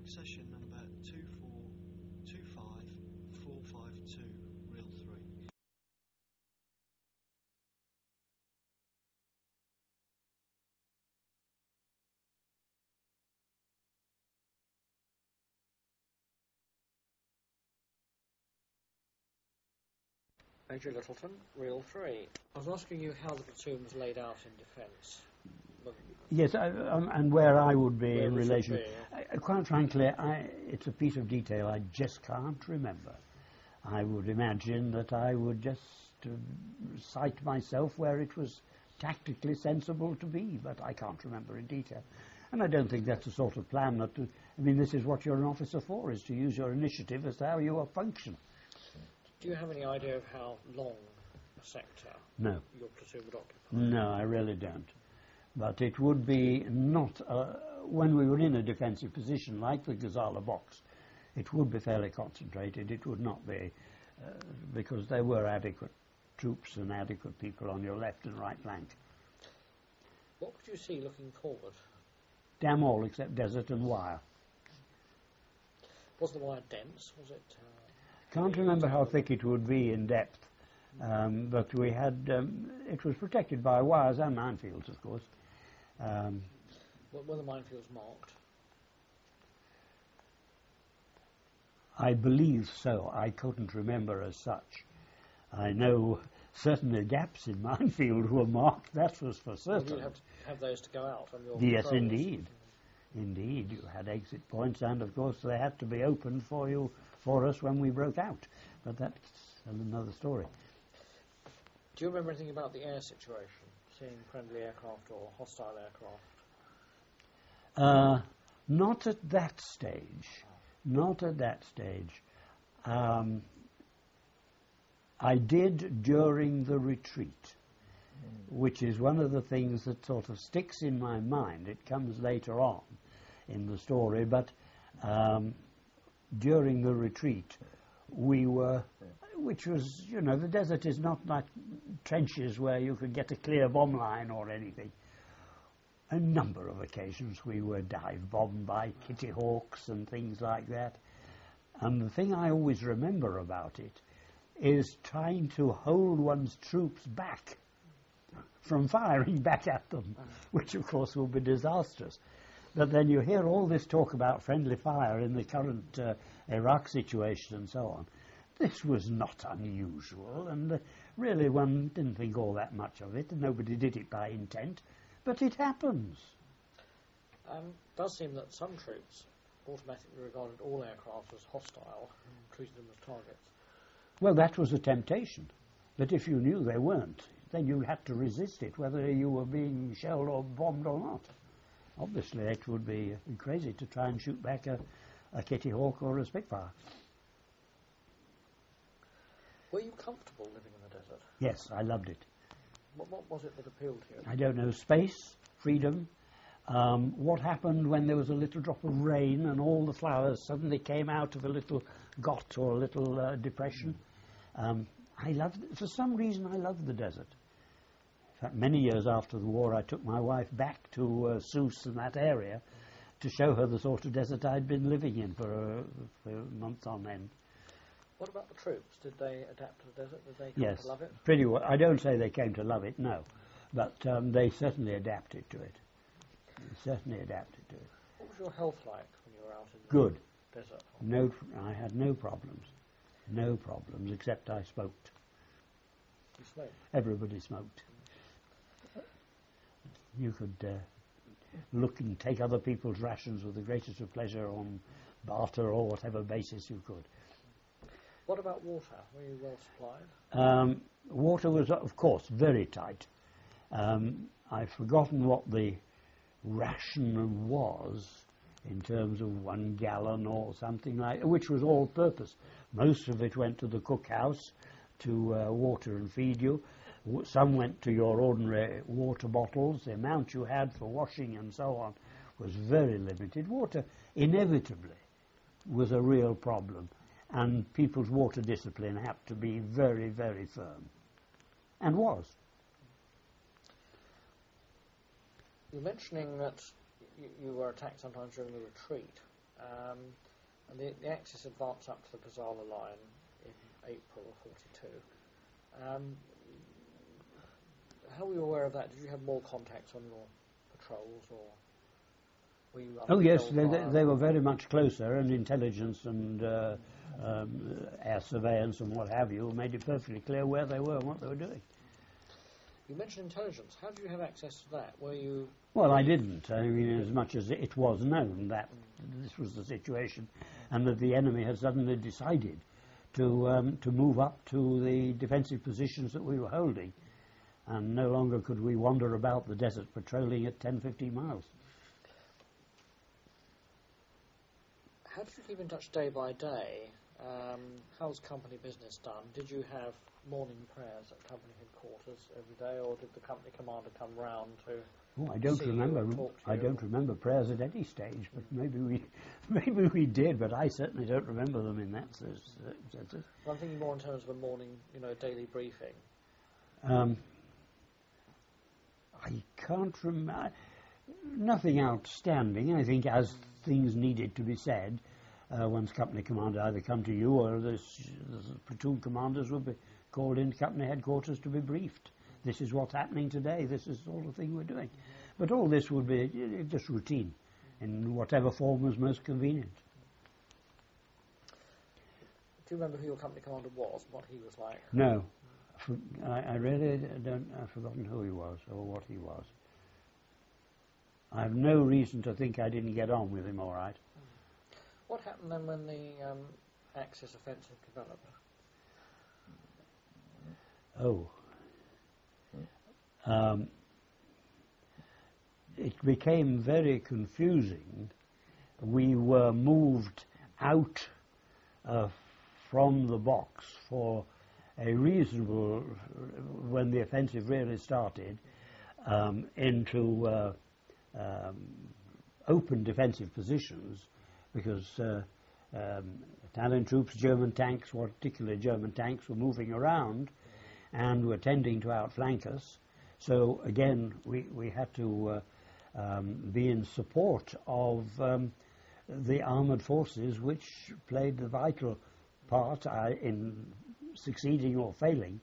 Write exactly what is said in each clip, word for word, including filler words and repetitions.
session number two four two five four five two, reel three. Major Littleton, reel three. I was asking you how the platoon was laid out in defence. Yes, I, um, and where I would be Where in we should relation. be. I, quite frankly, I, it's a piece of detail I just can't remember. I would imagine that I would just uh, cite myself where it was tactically sensible to be, but I can't remember in detail. And I don't think that's the sort of plan that, to, I mean, this is what you're an officer for, is to use your initiative as to how you will function. Do you have any idea of how long a sector No. your platoon would occupy? No, I really don't. But it would be not, uh, when we were in a defensive position like the Gazala box, it would be fairly concentrated. It would not be, uh, because there were adequate troops and adequate people on your left and right flank. What could you see looking forward? Damn all except desert and wire. Was the wire dense? Was it? Uh, Can't remember how thick it would be in depth, um, but we had, um, it was protected by wires and minefields, of course. Um, were the minefields marked? I believe so. I couldn't remember as such. I know certainly gaps in minefield were marked, that was for certain. Well, you have to have those to go out on your Yes, patrols. indeed. Indeed, you had exit points, and of course they had to be opened for you, for us when we broke out. But that's another story. Do you remember anything about the air situation? Seeing friendly aircraft or hostile aircraft? Uh, not at that stage. Not at that stage. Um, I did during the retreat, which is one of the things that sort of sticks in my mind. It comes later on in the story, but um, during the retreat, we were, which was, you know, the desert is not like trenches where you could get a clear bomb line or anything. A number of occasions we were dive bombed by Kitty Hawks and things like that. And the thing I always remember about it is trying to hold one's troops back from firing back at them, which of course will be disastrous. But then you hear all this talk about friendly fire in the current uh, Iraq situation and so on. This was not unusual, and uh, really one didn't think all that much of it, and nobody did it by intent, but it happens. Um, it does seem that some troops automatically regarded all aircraft as hostile and treated them as targets. Well, that was a temptation, but if you knew they weren't, then you had to resist it, whether you were being shelled or bombed or not. Obviously, it would be crazy to try and shoot back a, a Kitty Hawk or a Spitfire. Were you comfortable living in the desert? Yes, I loved it. What, what was it that appealed to you? I don't know, space, freedom. Um, what happened when there was a little drop of rain and all the flowers suddenly came out of a little got or a little uh, depression. Um, I loved, for some reason I loved the desert. In fact, many years after the war I took my wife back to uh, Sousse and that area to show her the sort of desert I'd been living in for, uh, for months on end. What about the troops? Did they adapt to the desert? Did they come Yes, to love it? pretty well. I don't say they came to love it, no. But um, they certainly adapted to it. They certainly adapted to it. What was your health like when you were out in the Good. desert? No, I had no problems. No problems, except I smoked. You smoked? Everybody smoked. You could uh, look and take other people's rations with the greatest of pleasure on barter or whatever basis you could. What about water? Were you well supplied? Um, water was, of course, very tight. Um, I've forgotten what the ration was in terms of one gallon or something like, which was all purpose. Most of it went to the cookhouse to uh, water and feed you. W some went to your ordinary water bottles. The amount you had for washing and so on was very limited. Water, inevitably, was a real problem, and people's water discipline had to be very, very firm, and was. You're mentioning that you, you were attacked sometimes during the retreat. Um, and the, the Axis advanced up to the Gazala line in April of forty-two. Um, how were you aware of that? Did you have more contacts on your patrols, or were you? Oh yes, they, by they, they were very much closer, and intelligence and uh, um, air surveillance and what have you made it perfectly clear where they were and what they were doing. You mentioned intelligence. How did you have access to that? Were you? Well, I didn't. I mean, as much as it was known that this was the situation, and that the enemy had suddenly decided to um, to move up to the defensive positions that we were holding, and no longer could we wander about the desert patrolling at ten, fifteen miles. How did you keep in touch day by day? Um, how's company business done? Did you have morning prayers at company headquarters every day, or did the company commander come round to? Oh, I don't see you remember. and talk to I you? don't remember prayers at any stage, but maybe we, maybe we did. But I certainly don't remember them in that sense. sense. I'm thinking more in terms of a morning, you know, daily briefing. Um, I can't remember. Nothing outstanding. I think as things needed to be said, uh, once company commander either come to you or the, the platoon commanders would be called into company headquarters to be briefed. This is what's happening today. This is the sort of thing we're doing. But all this would be uh, just routine, in whatever form was most convenient. Do you remember who your company commander was, what he was like? No, For, I, I really don't. I've forgotten who he was or what he was. I have no reason to think I didn't get on with him all right. What happened then when the um, Axis offensive developed? Oh. Um, it became very confusing. We were moved out uh, from the box for a reasonable, when the offensive really started, um, into uh, um, open defensive positions, because uh, um, Italian troops, German tanks, particularly German tanks, were moving around and were tending to outflank us. So again, we, we had to uh, um, be in support of um, the armoured forces, which played the vital part uh, in succeeding or failing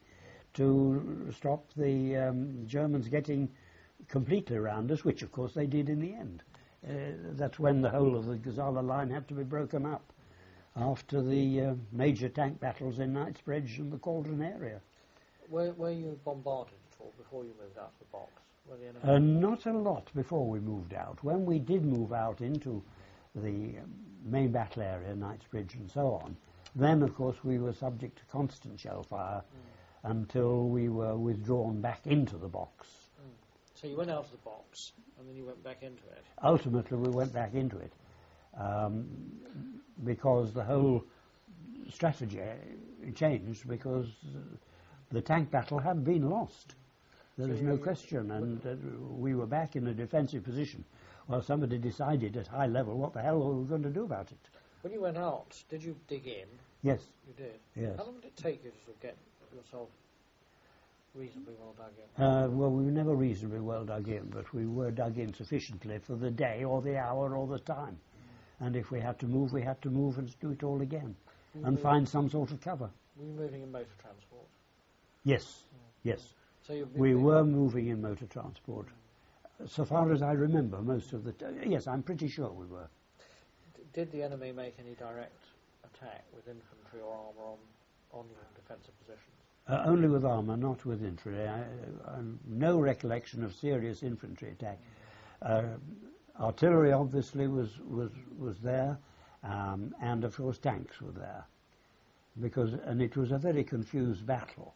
to stop the um, Germans getting completely around us, which of course they did in the end. Uh, that's when the whole of the Gazala line had to be broken up, after the uh, major tank battles in Knightsbridge and the Cauldron area. Were, were you bombarded at all before you moved out of the box? Were the enemy Uh, not a lot before we moved out. When we did move out into the um, main battle area, Knightsbridge and so on, then of course we were subject to constant shell fire mm. until we were withdrawn back into the box. Mm. So you went out of the box and then you went back into it? Ultimately we went back into it um, because the whole strategy changed, because the tank battle had been lost. There is no question, and uh, we were back in a defensive position while somebody decided at high level what the hell we were going to do about it. When you went out, did you dig in? Yes. You did? Yes. How long did it take you to sort of get yourself reasonably well dug in? Uh, well, we were never reasonably well dug in, but we were dug in sufficiently for the day or the hour or the time. And if we had to move, we had to move and do it all again Were and you find some sort of cover. Were you moving in motor transport? Yes, yes. So you've been We moving- were moving in motor transport. So far as I remember, most of the... T- yes, I'm pretty sure we were. D- Did the enemy make any direct attack with infantry or armour on, on your defensive positions? Uh, only with armour, not with infantry. I, I, no recollection of serious infantry attack. Uh, artillery obviously was, was, was there, um, and of course tanks were there. Because, and it was a very confused battle.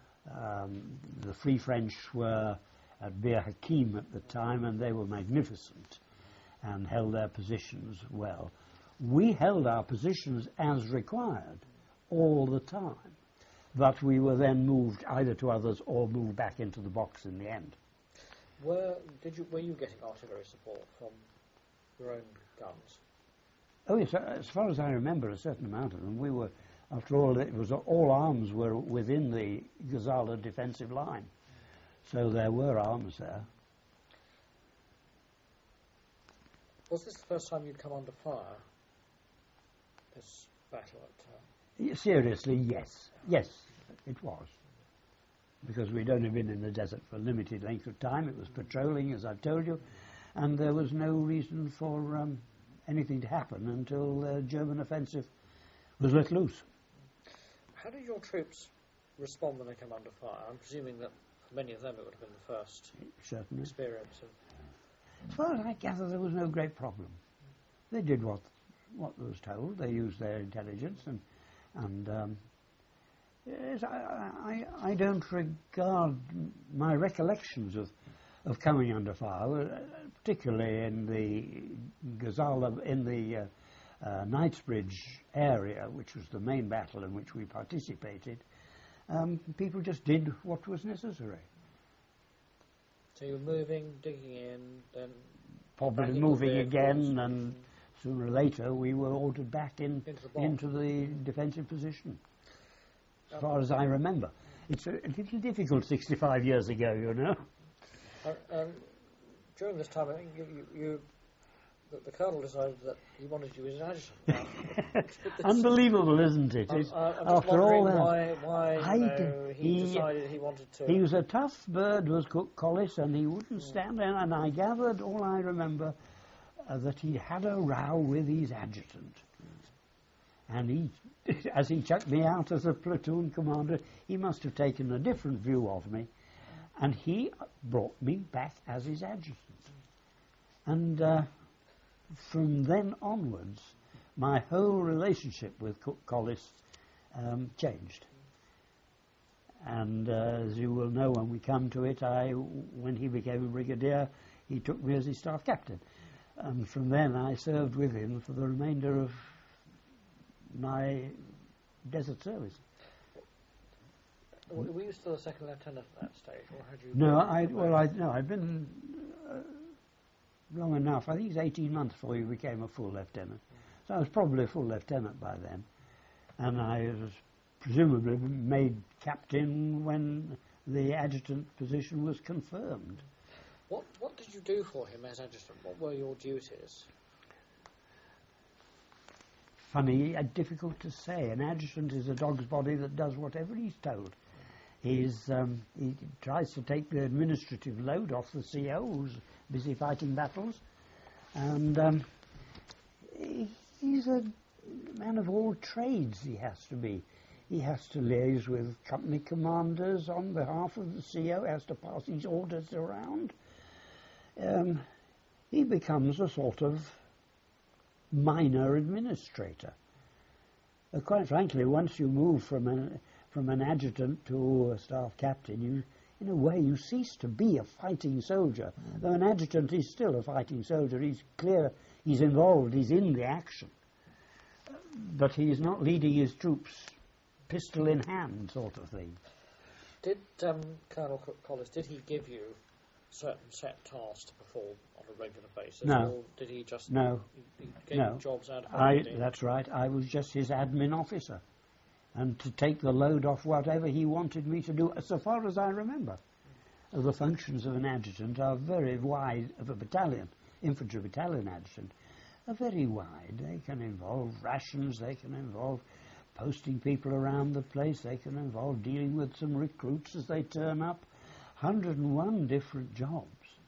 Um, the Free French were at Bir Hakeim at the time, and they were magnificent and held their positions well. We held our positions as required all the time, but we were then moved either to others or moved back into the box in the end. Were, did you, were you getting artillery support from your own guns? Oh yes, as far as I remember, a certain amount of them. We were, after all, it was all arms were within the Gazala defensive line, so there were arms there. Was this the first time you'd come under fire this battle at... Uh, Y- Seriously, yes. Yes, it was. Because we'd only been in the desert for a limited length of time. It was patrolling, as I've told you, and there was no reason for um, anything to happen until the German offensive was let loose. How did your troops respond when they came under fire? I'm presuming that for many of them it would have been the first Certainly. experience of... As far as I gather, there was no great problem. They did what what was told. They used their intelligence, and and um, yes, I, I I don't regard my recollections of of coming under fire, uh, particularly in the Gazala, in the uh, uh, Knightsbridge area, which was the main battle in which we participated. Um, people just did what was necessary. So you were moving, digging in, then... Probably backing moving the again, vehicles. and sooner or later we were ordered back in Into the bomb. into the defensive position, as Um, far as I remember. It's a, a little difficult sixty-five years ago, you know. Uh, um, during this time, I think you, you, you the, the colonel decided that he wanted you as an adjutant. Unbelievable, isn't it? I'm, It's- I'm just after all wondering that, why, why I you know, d- he, he- decided he wanted to... he was a tough bird, was Cook Collis, and he wouldn't stand there. And I gathered, all I remember, uh, that he had a row with his adjutant. And he, as he chucked me out as a platoon commander, he must have taken a different view of me. And he brought me back as his adjutant. And uh, from then onwards, my whole relationship with Cook Collis um, changed. And uh, as you will know when we come to it, I, when he became a brigadier, he took me as his staff captain. And from then I served with him for the remainder of my desert service. W- Were you still a second lieutenant at that stage, or had you... No, been I promoted? well, I no, I'd been uh, long enough. I think it's eighteen months before you became a full lieutenant. So I was probably a full lieutenant by then, and I was presumably made captain when the adjutant position was confirmed. What, what did you do for him as adjutant? What were your duties? Funny, uh, difficult to say. An adjutant is a dog's body that does whatever he's told. He's, um, he tries to take the administrative load off the C O who's busy fighting battles, and um, he, he's a man of all trades. He has to be. He has to liaise with company commanders on behalf of the C O. He has to pass his orders around. Um, he becomes a sort of minor administrator. Uh, quite frankly, once you move from an from an adjutant to a staff captain, you, in a way, you cease to be a fighting soldier. Though an adjutant is still a fighting soldier, he's clear, he's involved, he's in the action, uh, but he's not leading his troops pistol in hand, sort of thing. Did um, Colonel Cook Collis, did he give you certain set tasks to perform on a regular basis? No. Or did he just... No. He, he gave No. you jobs ad hoc? I, did he? that's right. I was just his admin officer, and to take the load off whatever he wanted me to do, so far as I remember. Uh, The functions of an adjutant are very wide, of a battalion, infantry battalion adjutant, are very wide. They can involve rations, they can involve posting people around the place, they can involve dealing with some recruits as they turn up. one hundred and one different jobs.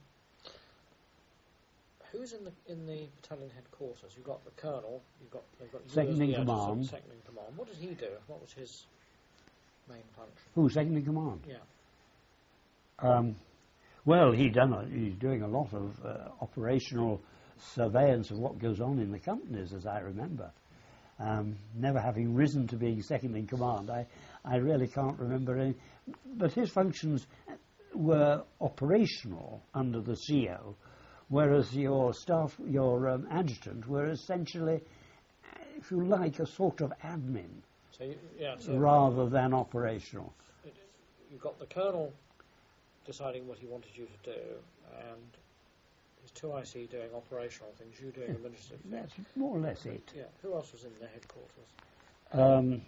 Who's in the in the battalion headquarters? You've got the colonel. You've got they've got you Second as the in adjutant, command. Second in command. What did he do? What was his main function? Who, second in command? Yeah. Um, well, he done a, he's doing a lot of uh, operational surveillance of what goes on in the companies, as I remember. Um, never having risen to being second in command, I, I really can't remember any. But his functions were operational under the C O, whereas your staff, your um, adjutant, were essentially, if you like, a sort of admin So you, yeah. So rather than operational. it, you've got the colonel deciding what he wanted you to do, and his two I C doing operational things. You doing administrative things. That's more or less it. Yeah. Who else was in the headquarters? Um,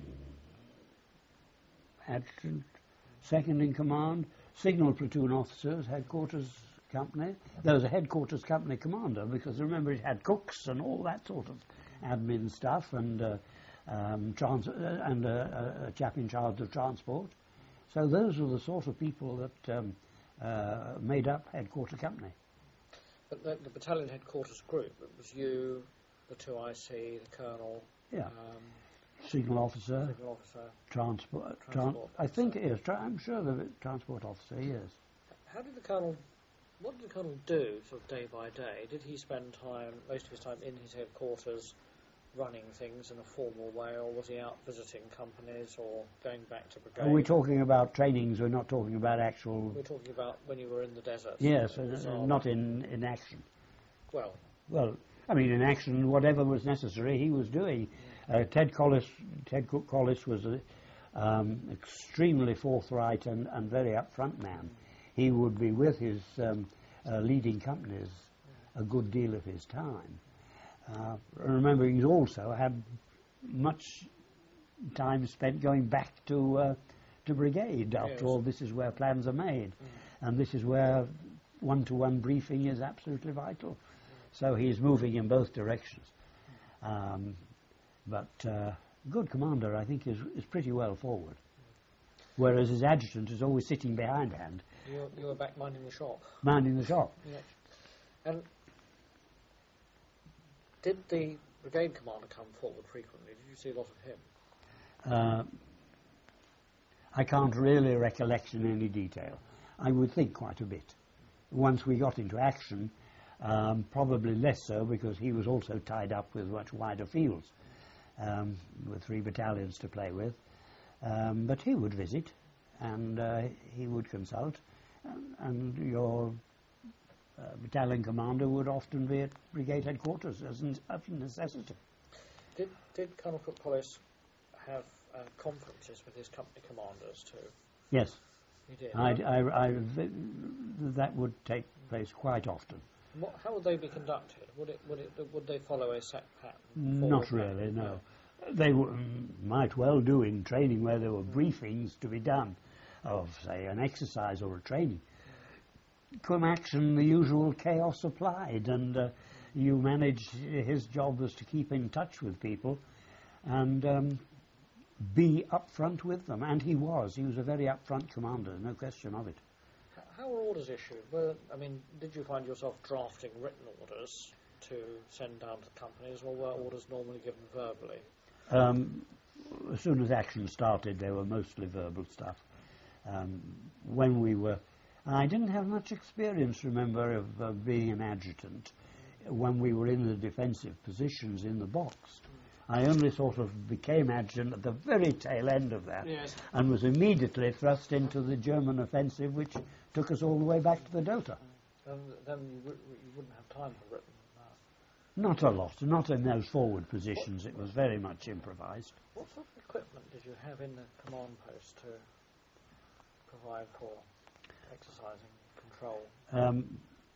adjutant, second in command, signal platoon officers, headquarters company. There was a headquarters company commander, because remember it had cooks and all that sort of admin stuff and uh, um, trans- uh, and uh, a chap in charge of transport. So those were the sort of people that um, uh, made up headquarter company. But the, the battalion headquarters group, it was you, the two I C, the colonel, Yeah. um, Signal officer, signal officer. transport. Tran- Transport I think officer. it is. Tra- I'm sure the transport officer. Yes. How did the colonel, what did the colonel do sort of day by day? Did he spend time, most of his time in his headquarters, running things in a formal way, or was he out visiting companies or going back to brigade? Are we talking about trainings? We're not talking about actual. We're talking about when you were in the desert. Yes, in the uh, Sahara. not in, in action. Well, Well, I mean, in action, whatever was necessary, he was doing. Uh, Ted Collis, Ted Cook Collis was an um, extremely forthright and, and very upfront man. He would be with his um, uh, leading companies a good deal of his time. Uh, remember, he also had much time spent going back to uh, to brigade. After Yes. all, this is where plans are made, Mm. and this is where one-to-one briefing is absolutely vital. So he's moving in both directions. Um, but uh, good commander, I think, is, is pretty well forward. Whereas his adjutant is always sitting behindhand, you were, you were back minding the shop. minding the shop. Yeah. And did the brigade commander come forward frequently? Did you see a lot of him? Uh, I can't really recollect in any detail. I would think quite a bit. Once we got into action, um, probably less so because he was also tied up with much wider fields, um, with three battalions to play with. Um, but he would visit and uh, he would consult, and, and your uh, battalion commander would often be at brigade headquarters as an, as a necessity. Did did Colonel Cook Collis have uh, conferences with his company commanders too? Yes, He did. I, I, I, that would take place quite often. What, how would they be conducted? Would it would it would they follow a set pattern? Not Forward really, pattern? no. They w- might well do in training where there were briefings to be done of, say, an exercise or a training. Come action, the usual chaos applied, and uh, you manage. His job was to keep in touch with people and um, be upfront with them, and he was. He was a very upfront commander, no question of it. H- How were orders issued? Were, I mean, did you find yourself drafting written orders to send down to companies, or were orders normally given verbally? Um, as soon as action started, they were mostly verbal stuff. Um, when we were, I didn't have much experience, remember, of uh, being an adjutant when we were in the defensive positions in the box. I only sort of became adjutant at the very tail end of that, Yes. and was immediately thrust into the German offensive, which took us all the way back to the Delta. Then, then you, w- you wouldn't have time for written. Uh, Not a lot, not in those forward positions. It was very much improvised. what sort of equipment did you have in the command post to provide for exercising control? Um,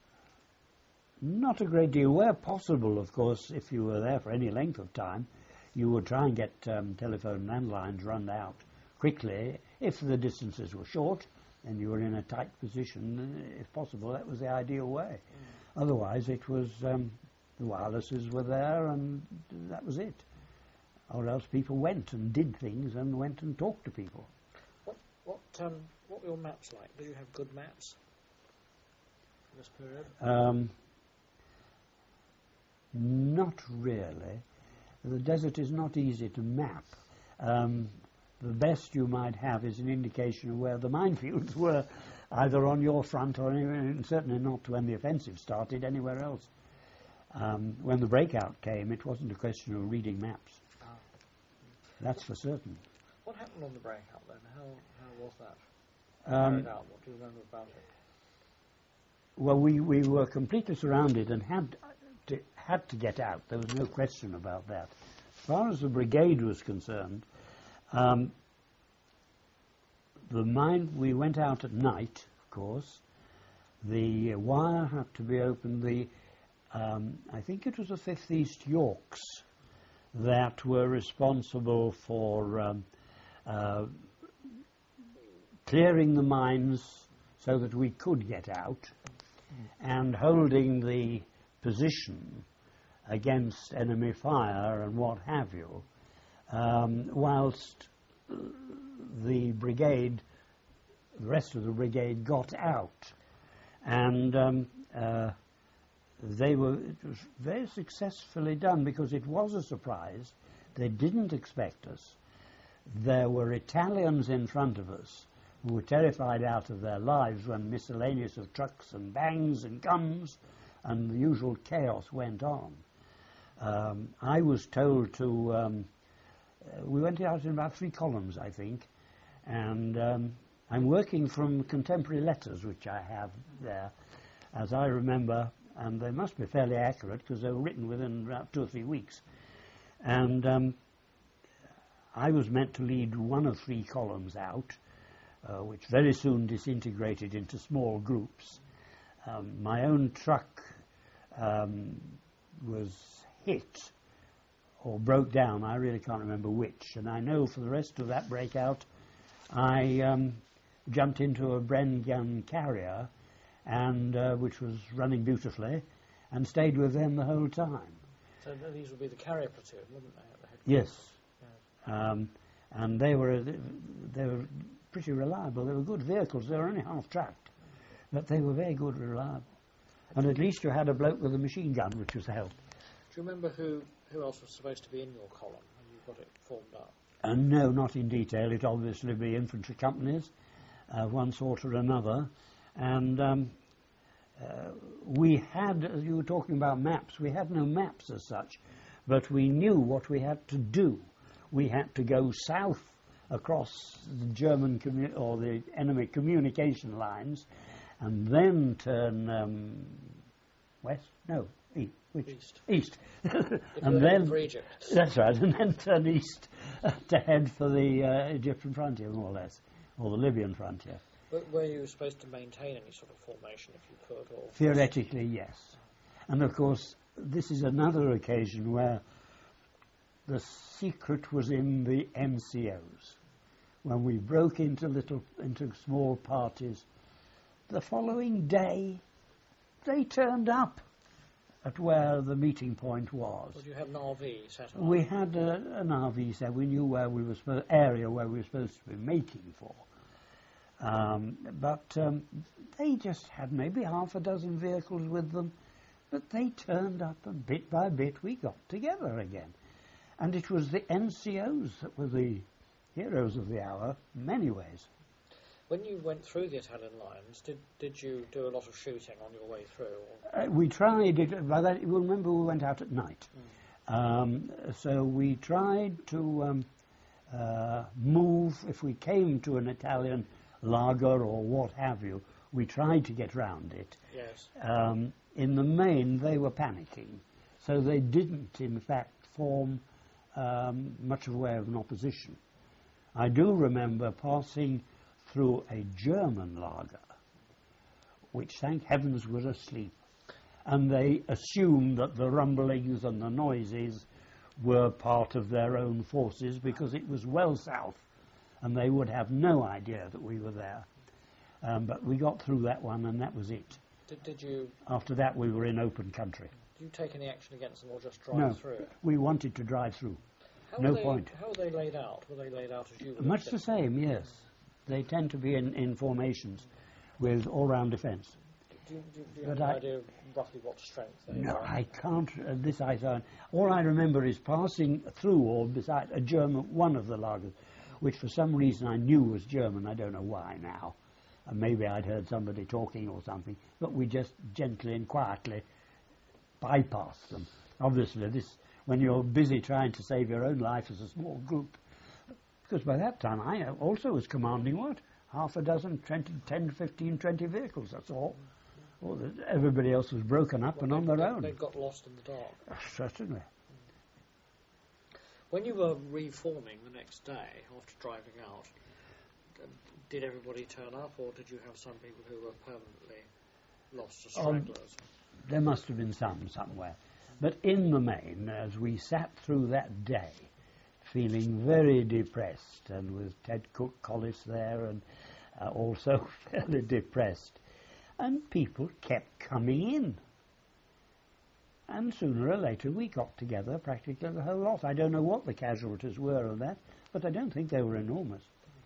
not a great deal. Where possible, of course, if you were there for any length of time, you would try and get um, telephone landlines run out quickly. If the distances were short and you were in a tight position, if possible, that was the ideal way. Mm. Otherwise, it was um, the wirelesses were there and that was it. Or else people went and did things and went and talked to people. What what um, what were your maps like? Did you have good maps for this period? Um, not really. The desert is not easy to map. Um, the best you might have is an indication of where the minefields were, either on your front or anywhere, certainly not when the offensive started anywhere else. Um, when the breakout came, it wasn't a question of reading maps. Ah. That's for certain. What happened on the breakout then? How how was that Um, carried out? What do you remember about it? Well, we, we were completely surrounded and had to, had to get out. There was no question about that. As far as the brigade was concerned, um, the mine, we went out at night, of course. The uh, wire had to be opened. The, um, I think it was the fifth East Yorks that were responsible for um, uh, clearing the mines so that we could get out and holding the position against enemy fire and what have you, um, whilst the brigade, the rest of the brigade got out. And um, uh, they were, it was very successfully done because it was a surprise. They didn't expect us. There were Italians in front of us who were terrified out of their lives when miscellaneous of trucks and bangs and guns and the usual chaos went on. Um, I was told to, um, uh, we went out in about three columns, I think, and um, I'm working from contemporary letters, which I have there, as I remember, and they must be fairly accurate because they were written within about two or three weeks. And um, I was meant to lead one of three columns out, uh, which very soon disintegrated into small groups. Um, my own truck um, was hit or broke down, I really can't remember which, and I know for the rest of that breakout I um, jumped into a Bren gun carrier, and uh, which was running beautifully, and stayed with them the whole time. So these would be the carrier platoon, wouldn't they? At the headquarters? Yes. Yes. Um, and they were they were pretty reliable. They were good vehicles. They were only half tracked, but they were very good and reliable. And at least you had a bloke with a machine gun, which was a help. Do you remember who, who else was supposed to be in your column when you got it formed up? Uh, no, not in detail. It obviously be infantry companies, uh, one sort or another. And um, uh, we had, as you were talking about maps, we had no maps as such, but we knew what we had to do. We had to go south across the German commu- or the enemy communication lines, and then turn um, west. No, east. Which? East. East. If and you were then heading for Egypt. That's right, and then turn east uh, to head for the uh, Egyptian frontier, more or less, or the Libyan frontier. But were you supposed to maintain any sort of formation if you could? Or Theoretically, yes. And of course, this is another occasion where the secret was in the N C Os. When we broke into little, into small parties, the following day, they turned up at where the meeting point was. Would you have an R V set up? We had a, an R V set. We knew where we were supposed, area where we were supposed to be making for. Um, but um, they just had maybe half a dozen vehicles with them, but they turned up, and bit by bit we got together again. And it was the N C Os that were the heroes of the hour in many ways. When you went through the Italian lines, did did you do a lot of shooting on your way through? Or? Uh, we tried it, by that, you'll remember we went out at night. Mm. Um, so we tried to um, uh, move, if we came to an Italian lager or what have you, we tried to get round it. Yes. Um, in the main, they were panicking, so they didn't, in fact, form um, much of a way of an opposition. I do remember passing through a German lager, which, thank heavens, was asleep, and they assumed that the rumblings and the noises were part of their own forces because it was well south, and they would have no idea that we were there. Um, but we got through that one, and that was it. Did, did you... After that, we were in open country. Did you take any action against them or just drive No, through it? we wanted to drive through. How No were they, point. How were they laid out? Were they laid out as you were? Much the same, yes. They tend to be in, in formations with all-round defence. Do you, do you, do you But have an I- idea of roughly what strength they No, were? I can't. Uh, this I don't. All I remember is passing through or beside a German, one of the lagers, which for some reason I knew was German. I don't know why now. Uh, maybe I'd heard somebody talking or something. But we just gently and quietly bypassed them. Obviously, this when you're busy trying to save your own life as a small group. Because by that time I also was commanding what? Half a dozen, twenty, ten, fifteen, twenty vehicles, that's all. Well, the, everybody else was broken up Well, and on they- their they- own. They got lost in the dark. Uh, Certainly. When you were reforming the next day after driving out, d- did everybody turn up, or did you have some people who were permanently lost as Um, stragglers? There must have been some somewhere. But in the main, as we sat through that day, feeling very depressed, and with Ted Cook Collis there, and uh, also fairly depressed, and people kept coming in. and sooner or later we got together practically the whole lot. I don't know what the casualties were of that, but I don't think they were enormous.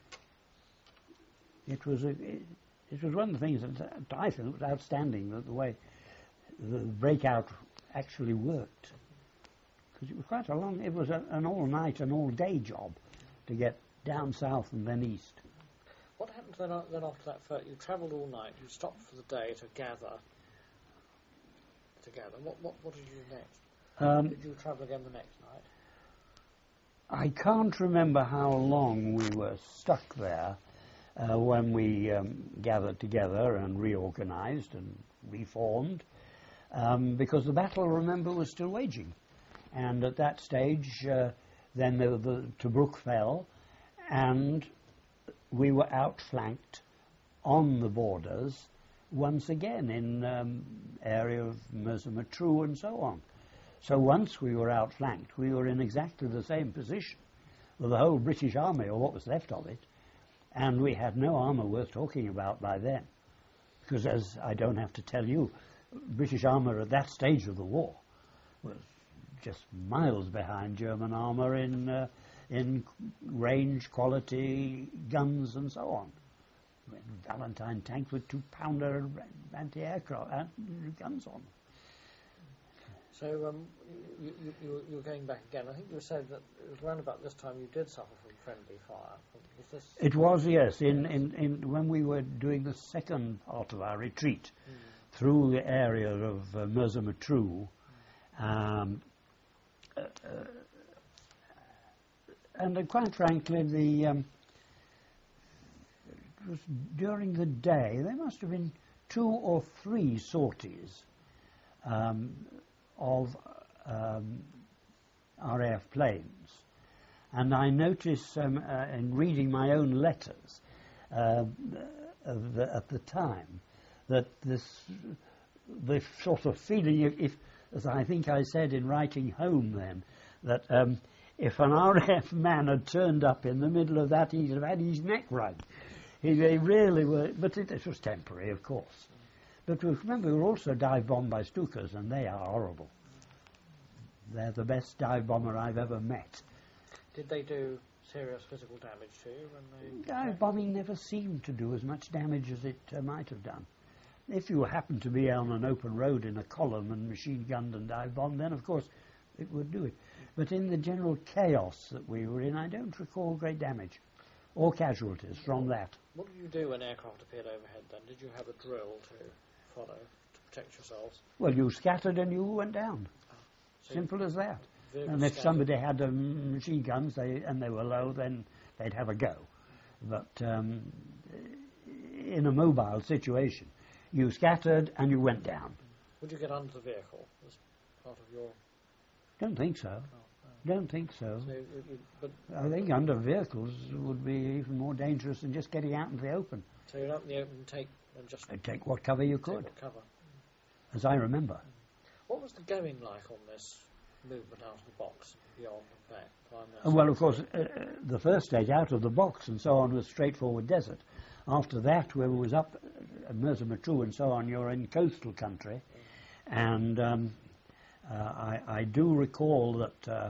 It was a, it, it was one of the things that I think was outstanding, that the way the breakout actually worked. Because it was quite a long, it was a, an all-night and all-day job to get down south and then east. What happened then, uh, then after that first? You travelled all night, you stopped for the day to gather together. What, what, what did you do next? Um, did you travel again the next night? I can't remember how long we were stuck there uh, when we um, gathered together and reorganised and reformed, um, because the battle, remember, was still waging. And at that stage, uh, then the, the Tobruk fell, and we were outflanked on the borders once again in um, area of Mersa Matruh and so on. So once we were outflanked, we were in exactly the same position with the whole British army, or what was left of it, and we had no armour worth talking about by then. Because, as I don't have to tell you, British armour at that stage of the war was just miles behind German armour in uh, in range, quality, guns and so on. Valentine tanks with two-pounder anti-aircraft uh, guns on. So um, you, you, you, you were going back again. I think you said that it was around about this time you did suffer from friendly fire. Was this it was, yes. In, in, in when we were doing the second part of our retreat mm. through the area of uh, Mersa Matruh, mm. um, uh, uh, and uh, quite frankly, the um, it was during the day there must have been two or three sorties um, of um, R A F planes, and I noticed um, uh, in reading my own letters uh, of the, at the time that this the sort of feeling, if, if, as I think I said in writing home then, that um, if an R A F man had turned up in the middle of that, he'd have had his neck wrung. He, they really were, but it, it was temporary, of course. But remember, we were also dive bombed by Stukas, and they are horrible. They're the best dive bomber I've ever met. Did they do serious physical damage to you when they... Dive bombing never seemed to do as much damage as it uh, might have done. If you happened to be on an open road in a column and machine gunned and dive bombed, then of course it would do it. But in the general chaos that we were in, I don't recall great damage or casualties from that. What did you do when aircraft appeared overhead then? Did you have a drill to follow to protect yourselves? Well, you scattered and you went down. Oh, so Simple as that. And if scattered. somebody had um, machine guns they, and they were low, then they'd have a go. But um, in a mobile situation, you scattered and you went down. Would you get under the vehicle as part of your... Don't think so. Oh, Don't think so. so it, it, but I think under vehicles would be even more dangerous than just getting out into the open. So you're out in the open and take... And just I'd take what cover you take could, what cover. as I remember. What was the going like on this movement out of the box, beyond and back? Uh, well, of course, uh, the first stage out of the box and so on was straightforward desert. After that, when it was up at Mersa Matruh and so on, you're in coastal country. And um, uh, I, I do recall that uh,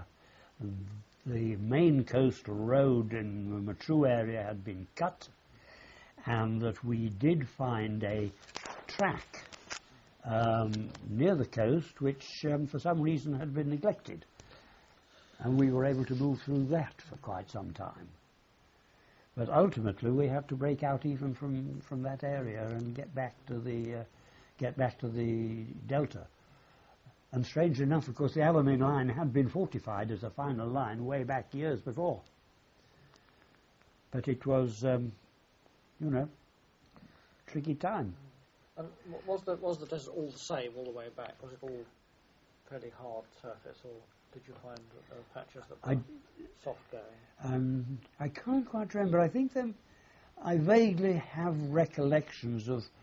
the main coastal road in the Matruh area had been cut, and that we did find a track um, near the coast which um, for some reason had been neglected, and we were able to move through that for quite some time. But ultimately we had to break out even from, from that area and get back to the uh, get back to the delta. And strangely enough, of course, the Alamein line had been fortified as a final line way back years before. But it was, um, you know, tricky time. And was the was the desert all the same all the way back? Was it all fairly hard surface, or did you find uh, patches that were I, soft going? Um, I can't quite remember. I think them. I vaguely have recollections of